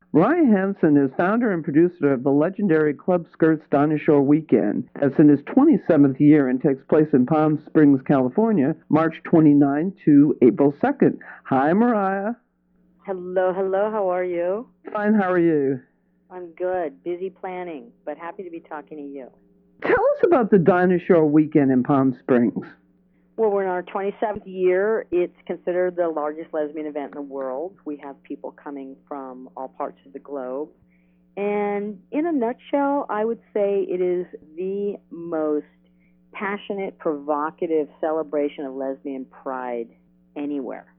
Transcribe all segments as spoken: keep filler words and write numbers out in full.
Ryan Hansen is founder and producer of the legendary Club Skirts Dinah Shore Weekend. That's in his twenty-seventh year and takes place in Palm Springs, California, March twenty-ninth to April second. Hi, Mariah. Hello, hello. How are you? Fine, how are you? I'm good. Busy planning, but happy to be talking to you. Tell us about the Dinah Shore Weekend in Palm Springs. Well, we're in our twenty-seventh year. It's considered the largest lesbian event in the world. We have people coming from all parts of the globe. And in a nutshell, I would say it is the most passionate, provocative celebration of lesbian pride anywhere.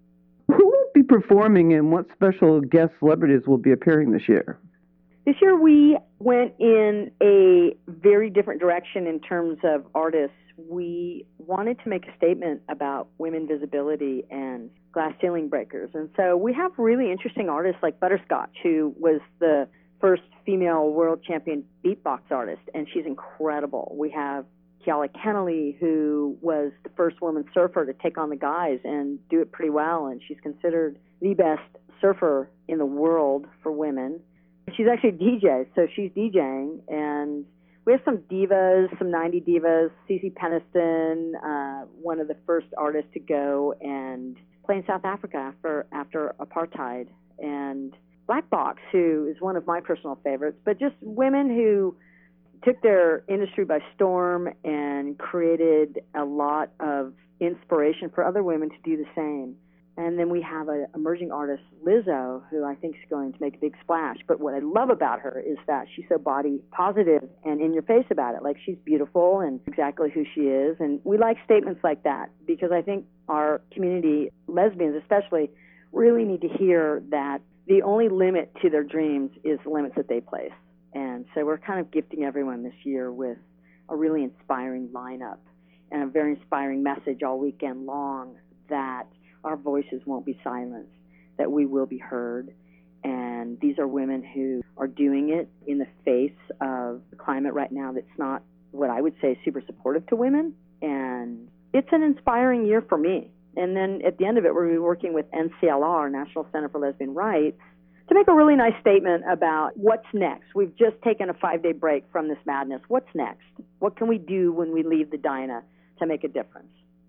Who will be performing and what special guest celebrities will be appearing this year? This year we went in a very different direction in terms of artists. We wanted to make a statement about women visibility and glass ceiling breakers. And so we have really interesting artists like Butterscotch, who was the first female world champion beatbox artist, and she's incredible. We have Keala Kennelly, who was the first woman surfer to take on the guys and do it pretty well, and she's considered the best surfer in the world for women. She's actually a D J, so she's DJing, and we have some divas, some nineties divas. Cece Peniston, uh, one of the first artists to go and play in South Africa after after apartheid, and Black Box, who is one of my personal favorites, but just women who took their industry by storm and created a lot of inspiration for other women to do the same. And then we have an emerging artist, Lizzo, who I think is going to make a big splash. But what I love about her is that she's so body positive and in your face about it. Like, she's beautiful and exactly who she is. And we like statements like that because I think our community, lesbians especially, really need to hear that the only limit to their dreams is the limits that they place. And so we're kind of gifting everyone this year with a really inspiring lineup and a very inspiring message all weekend long that our voices won't be silenced, that we will be heard. And these are women who are doing it in the face of a climate right now that's not what I would say super supportive to women. And it's an inspiring year for me. And then at the end of it, we're going to be working with N C L R, National Center for Lesbian Rights, to make a really nice statement about what's next. We've just taken a five-day break from this madness. What's next? What can we do when we leave the Dinah to make a difference?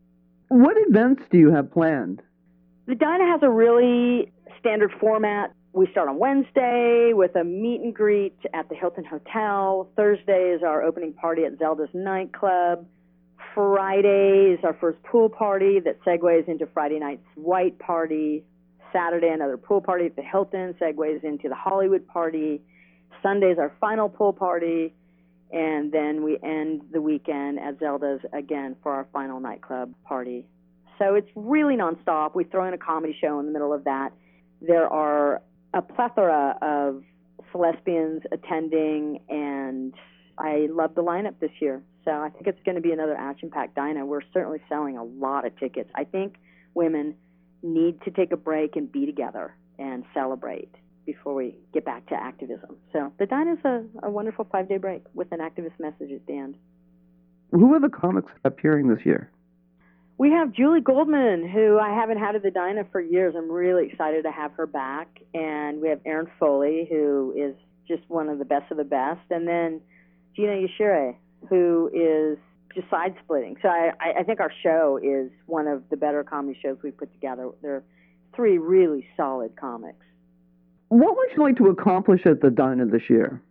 What events do you have planned? The Dinah has a really standard format. We start on Wednesday with a meet and greet at the Hilton Hotel. Thursday is our opening party at Zelda's nightclub. Friday is our first pool party that segues into Friday night's white party. Saturday, another pool party at the Hilton, segues into the Hollywood party. Sunday is our final pool party. And then we end the weekend at Zelda's again for our final nightclub party. So it's really nonstop. We throw in a comedy show in the middle of that. There are a plethora of lesbians attending, and I love the lineup this year. So I think it's going to be another action-packed Dinah. We're certainly selling a lot of tickets. I think women need to take a break and be together and celebrate before we get back to activism. So the Dinah is a, a wonderful five-day break with an activist message at the end. Who are the comics appearing this year? We have Julie Goldman, who I haven't had at the Dinah for years. I'm really excited to have her back. And we have Erin Foley, who is just one of the best of the best. And then Gina Yashire, who is just side-splitting. So I, I think our show is one of the better comedy shows we've put together. There are three really solid comics. What would you like to accomplish at the Dinah this year?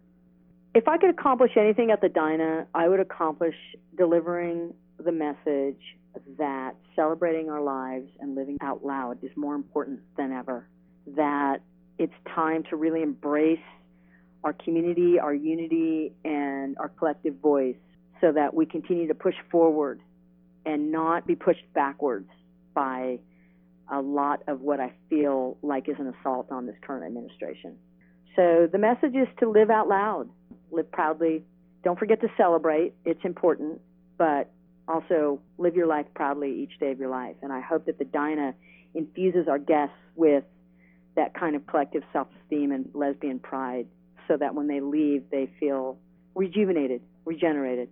If I could accomplish anything at the Dinah, I would accomplish delivering the message that celebrating our lives and living out loud is more important than ever, that it's time to really embrace our community, our unity, and our collective voice so that we continue to push forward and not be pushed backwards by a lot of what I feel like is an assault on this current administration. So the message is to live out loud, live proudly. Don't forget to celebrate. It's important, but also live your life proudly each day of your life. And I hope that the Dinah infuses our guests with that kind of collective self-esteem and lesbian pride so that when they leave, they feel rejuvenated, regenerated.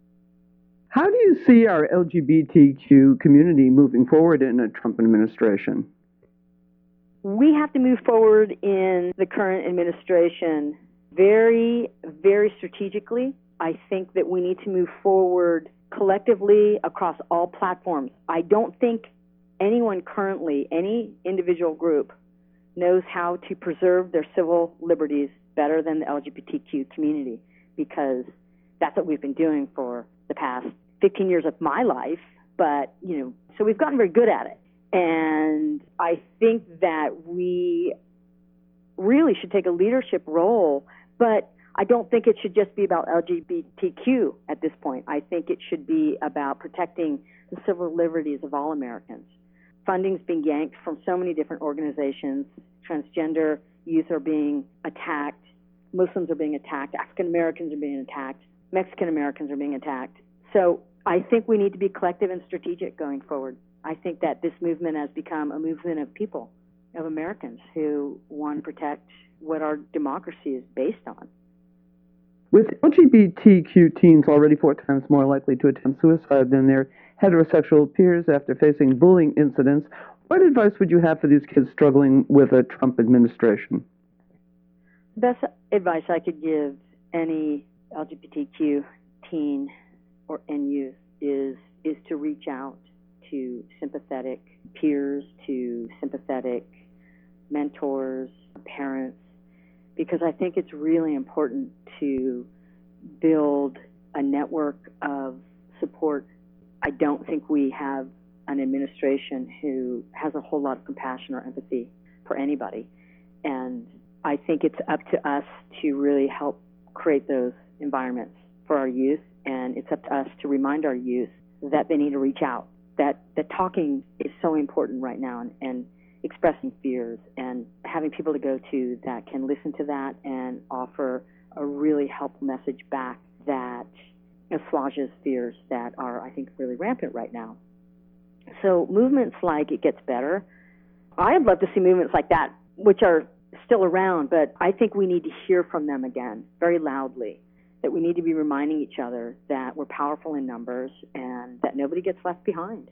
How do you see our L G B T Q community moving forward in a Trump administration? we have to move forward in the current administration very, very strategically. I think that we need to move forward collectively across all platforms. I don't think anyone currently, any individual group, knows how to preserve their civil liberties better than the L G B T Q community, because that's what we've been doing for the past fifteen years of my life. But, you know, so we've gotten very good at it. And I think that we really should take a leadership role, but I don't think it should just be about L G B T Q at this point. I think it should be about protecting the civil liberties of all Americans. Funding's being yanked from so many different organizations. Transgender youth are being attacked. Muslims are being attacked. African Americans are being attacked. Mexican Americans are being attacked. So I think we need to be collective and strategic going forward. I think that this movement has become a movement of people, of Americans who want to protect what our democracy is based on. With L G B T Q teens already four times more likely to attempt suicide than their heterosexual peers after facing bullying incidents, what advice would you have for these kids struggling with a Trump administration? The best advice I could give any L G B T Q teen or and youth is is to reach out to sympathetic peers, to sympathetic mentors, parents, because I think it's really important to build a network of support. I don't think we have an administration who has a whole lot of compassion or empathy for anybody. And I think it's up to us to really help create those environments for our youth. And it's up to us to remind our youth that they need to reach out, that, that talking is so important right now, and, and expressing fears and having people to go to that can listen to that and offer a really helpful message back that assuages fears that are, I think, really rampant right now. So movements like It Gets Better, I'd love to see movements like that, which are still around, but I think we need to hear from them again very loudly, that we need to be reminding each other that we're powerful in numbers and that nobody gets left behind.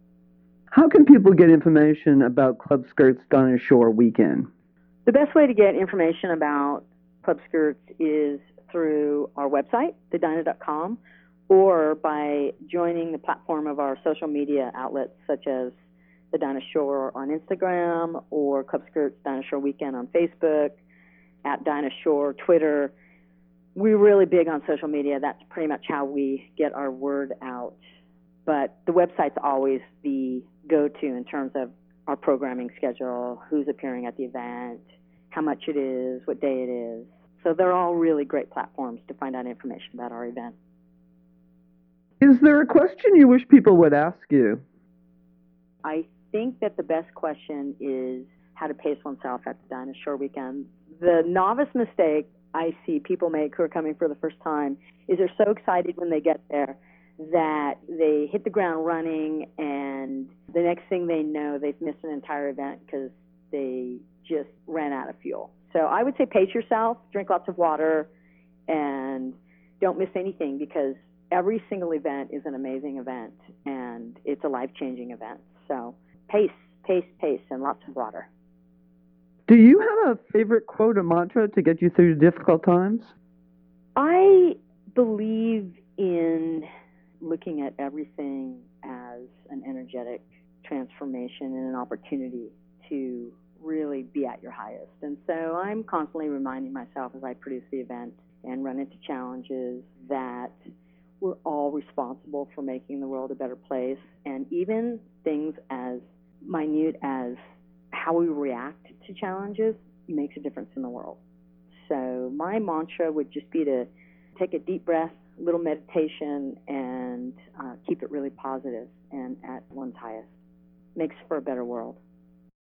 How can people get information about Club Skirts Dinah Shore Weekend? The best way to get information about Club Skirts is through our website, the dinah dot com, or by joining the platform of our social media outlets such as the Dinah Shore on Instagram or Club Skirts Dinah Shore Weekend on Facebook, at Dinah Shore, Twitter. We're really big on social media. That's pretty much how we get our word out. But the website's always the go-to in terms of our programming schedule, who's appearing at the event, how much it is, what day it is. So they're all really great platforms to find out information about our event. Is there a question you wish people would ask you? I think that the best question is how to pace oneself at the Dinah Shore Weekend. The novice mistake I see people make who are coming for the first time is they're so excited when they get there that they hit the ground running, and the next thing they know, they've missed an entire event because they just ran out of fuel. So I would say pace yourself, drink lots of water, and don't miss anything, because every single event is an amazing event, and it's a life-changing event. So pace, pace, pace, and lots of water. Do you have a favorite quote or mantra to get you through difficult times? I believe in looking at everything as an energetic transformation and an opportunity to really be at your highest. And so I'm constantly reminding myself as I produce the event and run into challenges that we're all responsible for making the world a better place. And even things as minute as how we react to challenges makes a difference in the world. So my mantra would just be to take a deep breath, a little meditation, and uh, keep it really positive and at one's highest. Makes for a better world.